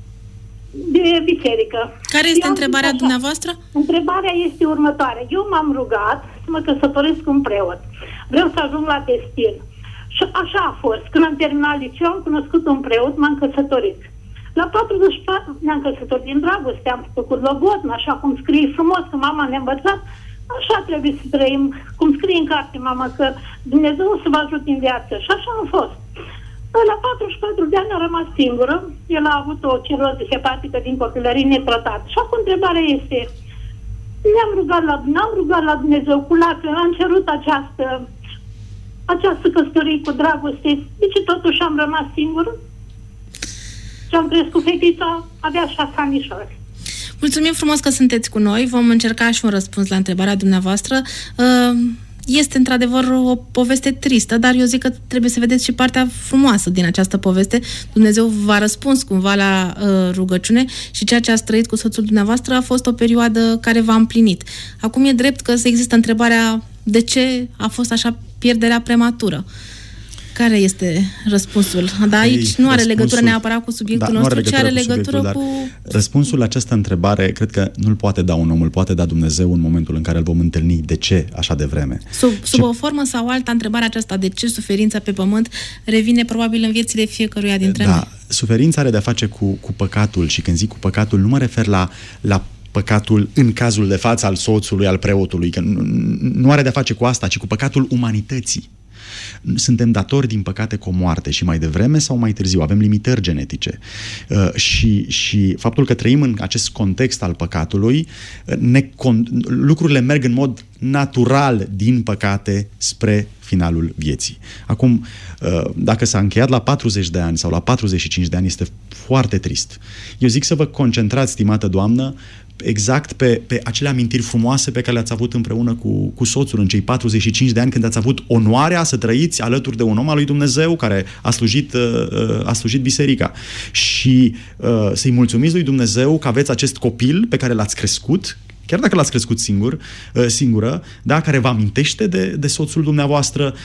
de biserică. Care este întrebarea dumneavoastră? Întrebarea este următoarea. Eu m-am rugat să mă căsătoresc cu un preot. Vreau să ajung la destin. Și așa a fost. Când am terminat liceu, am cunoscut un preot, m-am căsătorit. La 44 ne-am căsătorit din dragoste, am făcut logodnă, așa cum scrie frumos, că mama ne-a învățat. Așa trebuie să trăim, cum scrie în carte mama, că Dumnezeu să vă ajute în viață. Și așa am fost. La 44 de ani am rămas singură. El a avut o ciroză hepatică din copilărie netratată. Și acum întrebarea este, n-am rugat la Dumnezeu cu lacrimi, am cerut această căsătorie cu dragoste. De ce totuși am rămas singură? Și am crescut fetița, avea 6 anișori. Mulțumim frumos că sunteți cu noi. Vom încerca și un răspuns la întrebarea dumneavoastră. Este într-adevăr o poveste tristă, dar eu zic că trebuie să vedeți și partea frumoasă din această poveste. Dumnezeu v-a răspuns cumva la rugăciune și ceea ce ați trăit cu soțul dumneavoastră a fost o perioadă care v-a împlinit. Acum e drept că există întrebarea de ce a fost așa pierderea prematură. Care este răspunsul? Dar aici nu are legătură neapărat cu subiectul nostru, ci are legătură cu... Răspunsul la această întrebare, cred că nu-l poate da un om, îl poate da Dumnezeu în momentul în care îl vom întâlni. De ce așa devreme? Sub o formă sau alta, întrebarea aceasta, de ce suferința pe pământ, revine probabil în viețile fiecăruia dintre noi. Suferința are de-a face cu păcatul și când zic cu păcatul, nu mă refer la păcatul în cazul de față al soțului, al preotului, că nu are de-a face cu asta, ci cu păcatul umanității. Suntem datori, din păcate, cu o moarte și mai devreme sau mai târziu. Avem limitări genetice. Și faptul că trăim în acest context al păcatului, lucrurile merg în mod natural, din păcate, spre finalul vieții. Acum, dacă s-a încheiat la 40 de ani sau la 45 de ani, este foarte trist. Eu zic să vă concentrați, stimată doamnă, exact pe acele amintiri frumoase pe care le-ați avut împreună cu soțul în cei 45 de ani, când ați avut onoarea să trăiți alături de un om al lui Dumnezeu care a slujit biserica. Și să-i mulțumiți lui Dumnezeu că aveți acest copil pe care l-ați crescut, chiar dacă l-ați crescut singură, da, care vă amintește de soțul dumneavoastră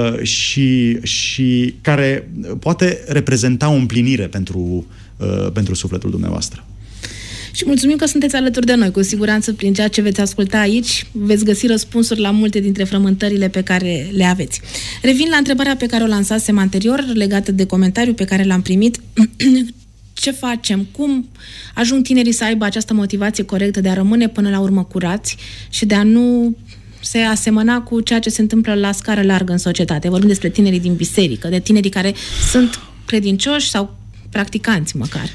și care poate reprezenta o împlinire pentru sufletul dumneavoastră. Și mulțumim că sunteți alături de noi. Cu siguranță, prin ceea ce veți asculta aici, veți găsi răspunsuri la multe dintre frământările pe care le aveți. Revin la întrebarea pe care o lansasem anterior, legată de comentariul pe care l-am primit. Ce facem? Cum ajung tinerii să aibă această motivație corectă de a rămâne până la urmă curați și de a nu se asemăna cu ceea ce se întâmplă la scară largă în societate? Vorbim despre tinerii din biserică, de tinerii care sunt credincioși sau practicanți măcar.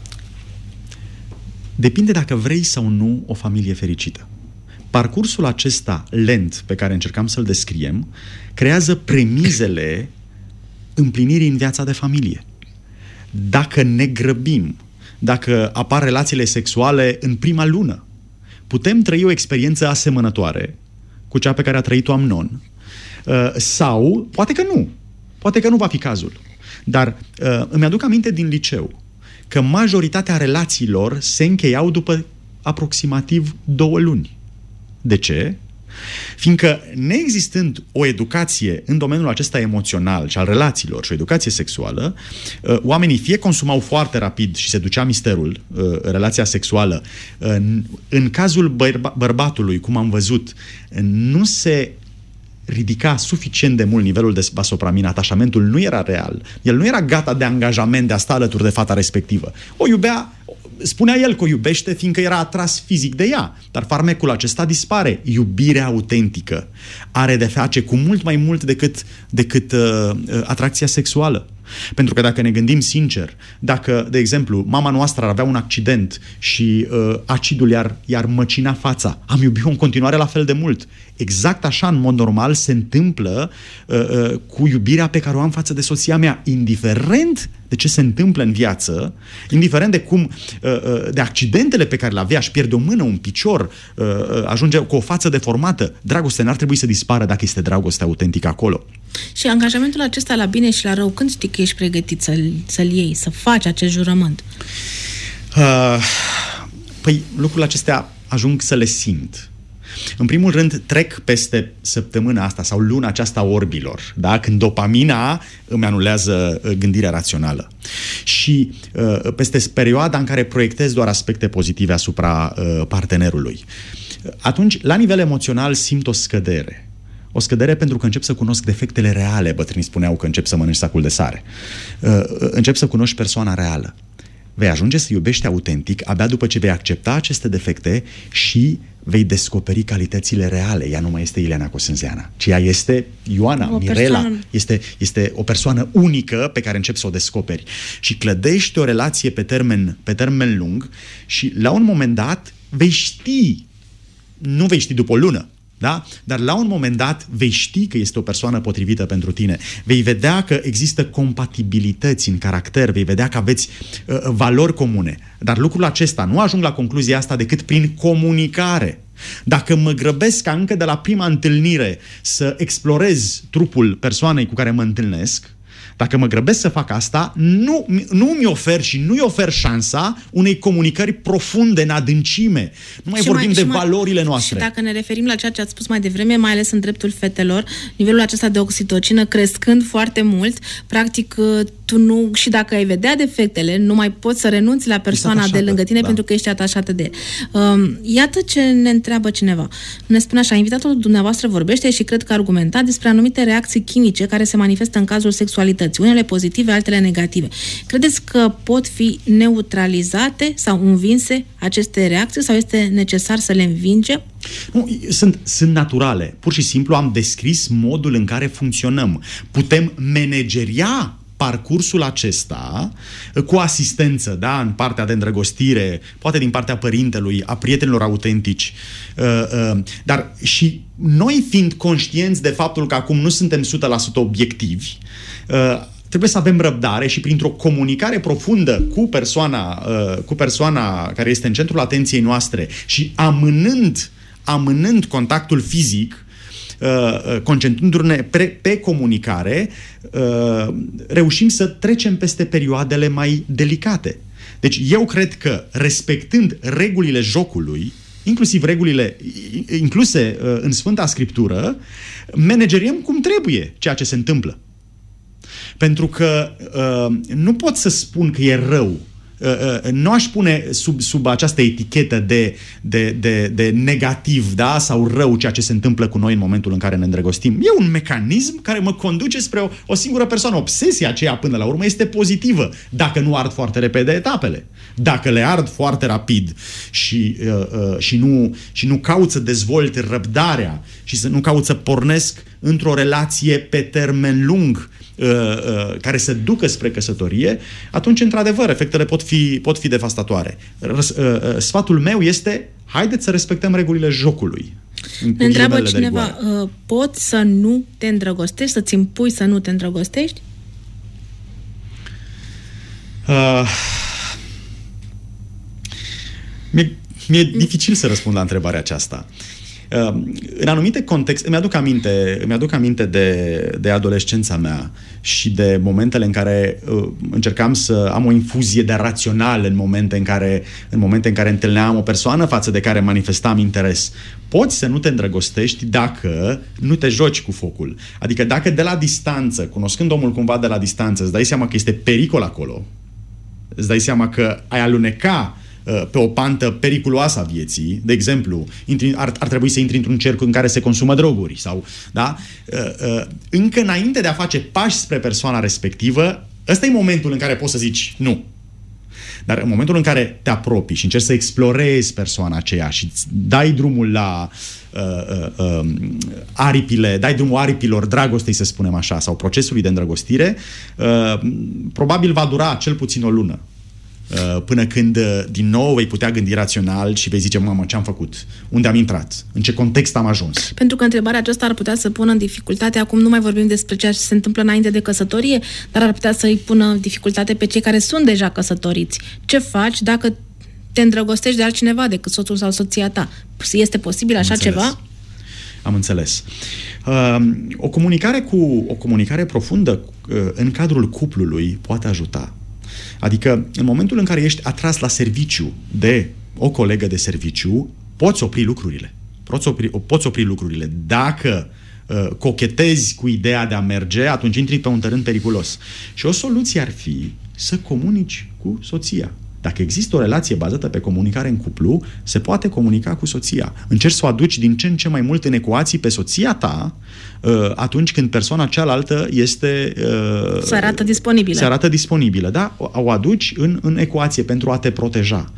Depinde dacă vrei sau nu o familie fericită. Parcursul acesta lent pe care încercam să-l descriem creează premizele împlinirii în viața de familie. Dacă ne grăbim, dacă apar relațiile sexuale în prima lună, putem trăi o experiență asemănătoare cu cea pe care a trăit-o Amnon. Sau, poate că nu va fi cazul. Dar îmi aduc aminte din liceu că majoritatea relațiilor se încheiau după aproximativ 2 luni. De ce? Fiindcă, neexistând o educație în domeniul acesta emoțional și al relațiilor și o educație sexuală, oamenii fie consumau foarte rapid și se ducea misterul, relația sexuală. În cazul bărbatului, cum am văzut, nu se ridica suficient de mult nivelul de basopramin, atașamentul nu era real. El nu era gata de angajament de a sta alături de fata respectivă. O iubea, spunea el că o iubește fiindcă era atras fizic de ea, dar farmecul acesta dispare. Iubirea autentică are de face cu mult mai mult decât atracția sexuală. Pentru că dacă ne gândim sincer, dacă, de exemplu, mama noastră ar avea un accident și acidul i-ar măcina fața, am iubit-o în continuare la fel de mult. Exact așa, în mod normal, se întâmplă cu iubirea pe care o am față de soția mea, indiferent de ce se întâmplă în viață, indiferent de accidentele pe care le avea, își pierde o mână, un picior, ajunge cu o față deformată. Dragostea n-ar trebui să dispară dacă este dragoste autentică acolo. Și angajamentul acesta la bine și la rău, când știi că ești pregătit să-l iei, să faci acest jurământ? Păi lucrurile acestea ajung să le simt. În primul rând, trec peste săptămâna asta sau luna aceasta orbilor, da? Când dopamina îmi anulează gândirea rațională. Și peste perioada în care proiectez doar aspecte pozitive asupra partenerului. Atunci, la nivel emoțional, simt o scădere. O scădere pentru că încep să cunosc defectele reale. Bătrânii spuneau că încep să mănânci sacul de sare. Încep să cunoști persoana reală. Vei ajunge să iubești autentic abia după ce vei accepta aceste defecte și vei descoperi calitățile reale. Ea nu mai este Ileana Cosânzeana, ci ea este Ioana, Mirela. Este o persoană unică pe care începi să o descoperi. Și clădești o relație pe termen lung și la un moment dat vei ști, nu vei ști după o lună, da? Dar la un moment dat vei ști că este o persoană potrivită pentru tine. Vei vedea că există compatibilități în caracter, vei vedea că aveți valori comune. Dar lucrul acesta, nu ajung la concluzia asta decât prin comunicare. Dacă mă grăbesc ca încă de la prima întâlnire să explorez trupul persoanei cu care mă întâlnesc, dacă mă grăbesc să fac asta, nu mi ofer și nu-i ofer șansa unei comunicări profunde, în adâncime. Nu mai vorbim de valorile noastre. Și dacă ne referim la ceea ce ați spus mai devreme, mai ales în dreptul fetelor, nivelul acesta de oxitocină crescând foarte mult, practic tu nu, și dacă ai vedea defectele, nu mai poți să renunți la persoana de lângă tine, pentru că ești atașată de el. Iată ce ne întreabă cineva. Ne spune așa: invitatul dumneavoastră vorbește și cred că argumenta despre anumite reacții chimice care se manifestă în cazul sexualității. Unele pozitive, altele negative. Credeți că pot fi neutralizate sau învinse aceste reacții sau este necesar să le învingem? Nu, sunt naturale. Pur și simplu am descris modul în care funcționăm. Putem manageria parcursul acesta cu asistență, da, în partea de îndrăgostire, poate din partea părintelui, a prietenilor autentici, dar și noi fiind conștienți de faptul că acum nu suntem 100% obiectivi, trebuie să avem răbdare și printr-o comunicare profundă cu persoana care este în centrul atenției noastre și amânând contactul fizic, concentrându-ne pe comunicare, reușim să trecem peste perioadele mai delicate. Deci eu cred că, respectând regulile jocului, inclusiv regulile incluse în Sfânta Scriptură, manageriem cum trebuie ceea ce se întâmplă. Pentru că nu pot să spun că e rău. Nu aș pune sub această etichetă de negativ, da? Sau rău ceea ce se întâmplă cu noi în momentul în care ne îndrăgostim. E un mecanism care mă conduce spre o singură persoană. Obsesia aceea până la urmă este pozitivă, dacă nu ard foarte repede etapele. Dacă le ard foarte rapid și nu caut să dezvolt răbdarea și să nu caut să pornesc într-o relație pe termen lung care să ducă spre căsătorie, atunci, într-adevăr, efectele pot fi devastatoare. Sfatul meu este: haideți să respectăm regulile jocului. Ne întreabă cineva, poți să nu te îndrăgostești, să-ți impui să nu te îndrăgostești? Mi-e dificil să răspund la întrebarea aceasta. În anumite contexte, îmi aduc aminte de adolescența mea și de momentele în care încercam să am o infuzie de rațional în momente în care întâlneam o persoană față de care manifestam interes. Poți să nu te îndrăgostești dacă nu te joci cu focul. Adică dacă de la distanță, cunoscând omul cumva de la distanță, îți dai seama că este pericol acolo, îți dai seama că ai aluneca pe o pantă periculoasă a vieții, de exemplu, ar trebui să intri într-un cerc în care se consumă droguri sau, da? Încă înainte de a face pași spre persoana respectivă, ăsta e momentul în care poți să zici nu. Dar în momentul în care te apropii și încerci să explorezi persoana aceea și dai drumul la dai drumul aripilor dragostei, să spunem așa, sau procesului de îndrăgostire, probabil va dura cel puțin o lună. Până când din nou vei putea gândi rațional și vei zice: mamă, ce-am făcut? Unde am intrat? În ce context am ajuns? Pentru că întrebarea aceasta ar putea să pună în dificultate, acum nu mai vorbim despre ceea ce se întâmplă înainte de căsătorie, dar ar putea să-i pună dificultate pe cei care sunt deja căsătoriți. Ce faci dacă te îndrăgostești de altcineva decât soțul sau soția ta? Este posibil așa ceva? Am înțeles. O comunicare profundă în cadrul cuplului poate ajuta. Adică, în momentul în care ești atras la serviciu de o colegă de serviciu, poți opri lucrurile. Poți opri lucrurile. Dacă cochetezi cu ideea de a merge, atunci intri pe un teren periculos. Și o soluție ar fi să comunici cu soția. Dacă există o relație bazată pe comunicare în cuplu, se poate comunica cu soția. Încerci să o aduci din ce în ce mai mult în ecuații pe soția ta atunci când persoana cealaltă este... Se arată disponibilă. Se arată disponibilă, da? O aduci în ecuație pentru a te proteja.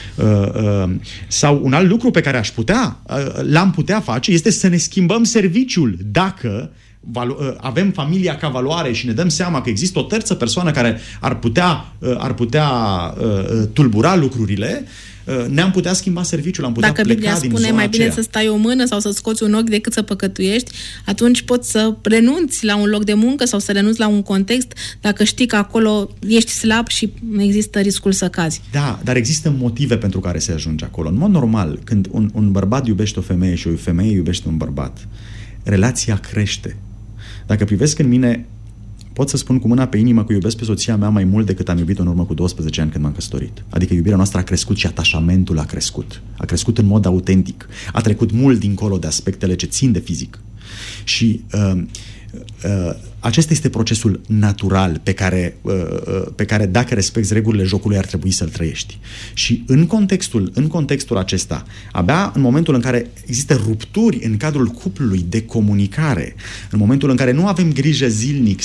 Sau un alt lucru pe care l-am putea face este să ne schimbăm serviciul. Dacă avem familia ca valoare și ne dăm seama că există o terță persoană care ar putea tulbura lucrurile, ne-am putea schimba serviciul, am putea Dacă pleca Biblia din spune zona mai bine aceea. să stai o mână sau să scoți un ochi decât să păcătuiești, atunci poți să renunți la un loc de muncă sau să renunți la un context dacă știi că acolo ești slab și există riscul să cazi. Da, dar există motive pentru care se ajunge acolo. În mod normal, când un bărbat iubește o femeie și o femeie iubește un bărbat, relația crește. Dacă privesc în mine, pot să spun cu mâna pe inimă că iubesc pe soția mea mai mult decât am iubit-o în urmă cu 12 ani când m-am căsătorit. Adică iubirea noastră a crescut și atașamentul a crescut. A crescut în mod autentic. A trecut mult dincolo de aspectele ce țin de fizic. Și acesta este procesul natural pe care dacă respecti regulile jocului ar trebui să-l trăiești. Și în contextul acesta, abia în momentul în care există rupturi în cadrul cuplului de comunicare, în momentul în care nu avem grijă zilnic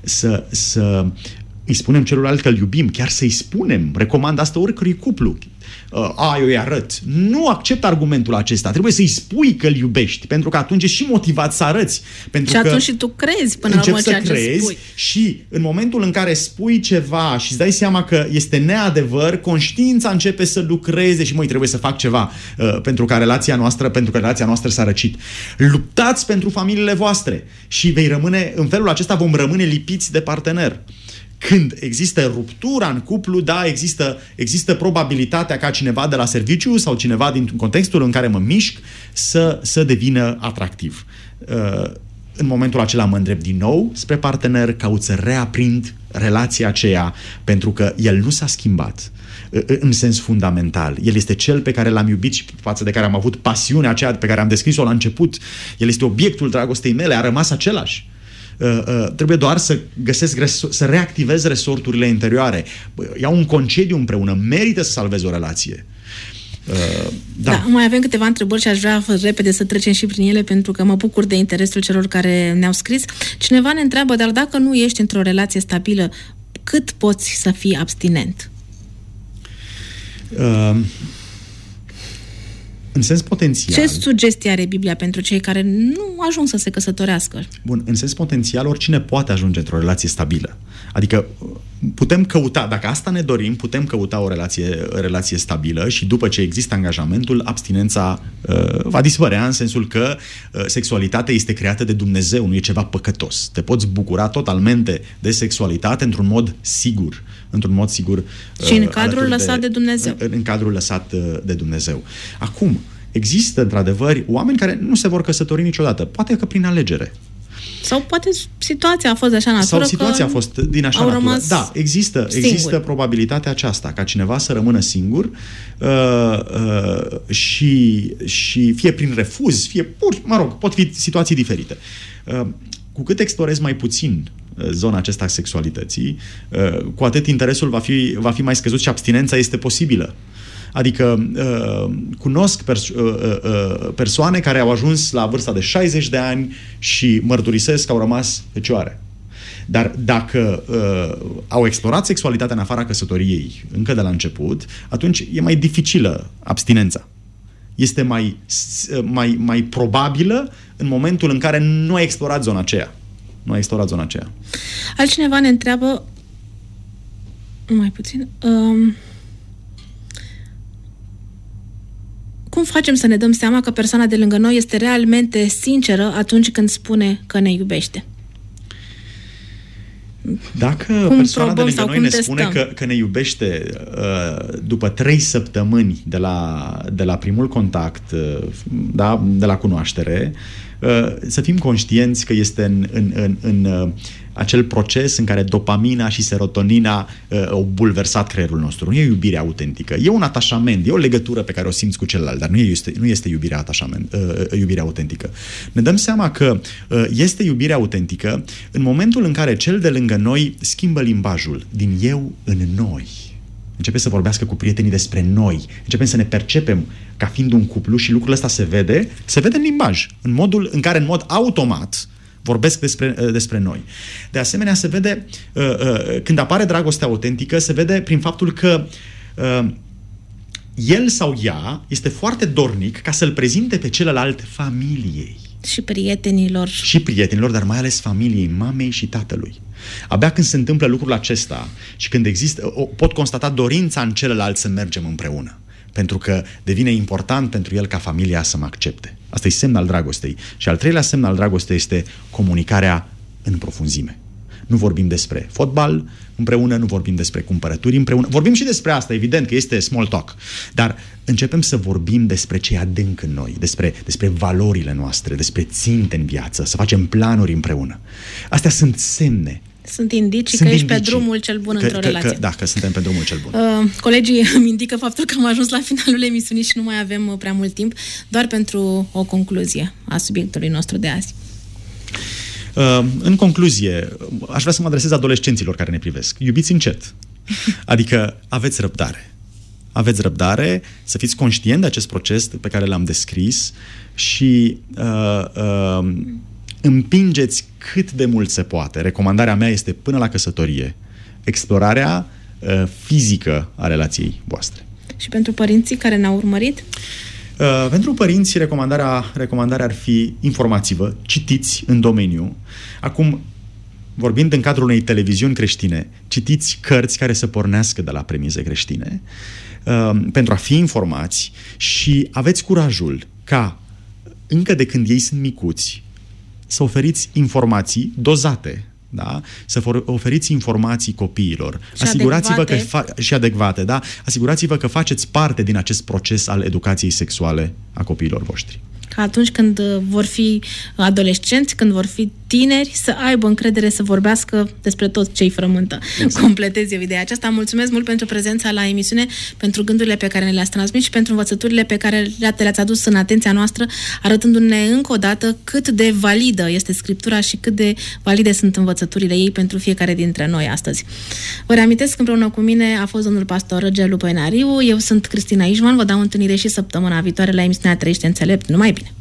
să îi spunem celuilalt că îl iubim, chiar să-i spunem, recomand asta oricărui cuplu. Eu îi arăt. Nu accept argumentul acesta. Trebuie să-i spui că îl iubești, pentru că atunci ești și motivat să arăți. Pentru și că atunci și tu crezi până la urmă ceea ce spui. Și în momentul în care spui ceva și îți dai seama că este neadevăr, conștiința începe să lucreze și trebuie să fac ceva pentru că relația noastră s-a răcit. Luptați pentru familiile voastre și în felul acesta vom rămâne lipiți de partener. Când există ruptura în cuplu, da, există probabilitatea ca cineva de la serviciu sau cineva din contextul în care mă mișc să devină atractiv. În momentul acela mă îndrept din nou spre partener, caut să reaprind relația aceea, pentru că el nu s-a schimbat în sens fundamental. El este cel pe care l-am iubit și față de care am avut pasiunea aceea pe care am descris-o la început. El este obiectul dragostei mele, a rămas același. Trebuie doar să să reactivez resorturile interioare. Iau un concediu împreună, merită să salvezi o relație. Da, mai avem câteva întrebări și aș vrea repede să trecem și prin ele, pentru că mă bucur de interesul celor care ne-au scris. Cineva ne întreabă, dar dacă nu ești într-o relație stabilă, cât poți să fii abstinent? În sens potențial... Ce sugestii are Biblia pentru cei care nu ajung să se căsătorească? Bun, în sens potențial, oricine poate ajunge într-o relație stabilă. Adică putem căuta, dacă asta ne dorim, putem căuta o relație stabilă și după ce există angajamentul, abstinența va dispărea, în sensul că sexualitatea este creată de Dumnezeu, nu e ceva păcătos. Te poți bucura totalmente de sexualitate într-un mod sigur. Și în cadrul lăsat de Dumnezeu. În cadrul lăsat de Dumnezeu. Acum, există într-adevăr oameni care nu se vor căsători niciodată. Poate că prin alegere. Sau poate situația a fost de așa natură. Sau situația a fost din așa natură. Da, există probabilitatea aceasta, ca cineva să rămână singur și fie prin refuz, fie pot fi situații diferite. Cu cât explorezi mai puțin zona aceasta a sexualității, cu atât interesul va fi mai scăzut și abstinența este posibilă. Adică cunosc persoane care au ajuns la vârsta de 60 de ani și mărturisesc că au rămas fecioare. Dar dacă au explorat sexualitatea în afara căsătoriei încă de la început, atunci e mai dificilă abstinența. Este mai probabilă în momentul în care nu ai explorat zona aceea. Altcineva ne întreabă mai puțin... cum facem să ne dăm seama că persoana de lângă noi este realmente sinceră atunci când spune că ne iubește? Dacă persoana de lângă noi ne spune că ne iubește după 3 săptămâni de la primul contact, de la cunoaștere, să fim conștienți că este acel proces în care dopamina și serotonina au bulversat creierul nostru. Nu e iubire autentică. E un atașament, e o legătură pe care o simți cu celălalt, dar nu este iubirea autentică. Ne dăm seama că este iubirea autentică în momentul în care cel de lângă noi schimbă limbajul din eu în noi. Începe să vorbească cu prietenii despre noi. Începem să ne percepem ca fiind un cuplu și lucrul ăsta se vede în limbaj, în modul în care, în mod automat, vorbesc despre noi. De asemenea, se vede, când apare dragostea autentică, se vede prin faptul că el sau ea este foarte dornic ca să-l prezinte pe celălalt familiei. Și prietenilor. Și prietenilor, dar mai ales familiei, mamei și tatălui. Abia când se întâmplă lucrul acesta și când pot constata dorința în celălalt să mergem împreună. Pentru că devine important pentru el ca familia să mă accepte. Asta e semn al dragostei. Și al treilea semn al dragostei este comunicarea în profunzime. Nu vorbim despre fotbal împreună, nu vorbim despre cumpărături împreună. Vorbim și despre asta, evident că este small talk. Dar începem să vorbim despre ce e adânc în noi, despre valorile noastre, despre ținte în viață, să facem planuri împreună. Astea sunt semne. Sunt indicii că ești pe drumul cel bun într-o relație. Da, că suntem pe drumul cel bun. Colegii îmi indică faptul că am ajuns la finalul emisiunii și nu mai avem prea mult timp, doar pentru o concluzie a subiectului nostru de azi. În concluzie, aș vrea să mă adresez adolescenților care ne privesc. Iubiți încet. Adică aveți răbdare. Aveți răbdare, să fiți conștient de acest proces pe care l-am descris și împingeți cât de mult se poate. Recomandarea mea este până la căsătorie. Explorarea fizică a relației voastre. Și pentru părinții care ne-au urmărit? Pentru părinți, recomandarea ar fi: informați-vă, citiți în domeniu. Acum, vorbind în cadrul unei televiziuni creștine, citiți cărți care să pornească de la premize creștine pentru a fi informați și aveți curajul ca, încă de când ei sunt micuți, să oferiți informații dozate, da? Să oferiți informații copiilor. Și adecvate, da? Asigurați-vă că faceți parte din acest proces al educației sexuale a copiilor voștri. Ca atunci când vor fi adolescenți, când vor fi tineri, să aibă încredere să vorbească despre tot ce îi frământă. Exact. Completez eu ideea aceasta. Mulțumesc mult pentru prezența la emisiune, pentru gândurile pe care ne le-ați transmis și pentru învățăturile pe care le-ați adus în atenția noastră, arătându-ne încă o dată cât de validă este Scriptura și cât de valide sunt învățăturile ei pentru fiecare dintre noi astăzi. Vă reamintesc că împreună cu mine a fost domnul pastor Gelu Păinariu, eu sunt Cristina Ișvan, vă dau întâlnire și săptămâna viitoare la emisiunea Trăiește Înțelept. Numai bine!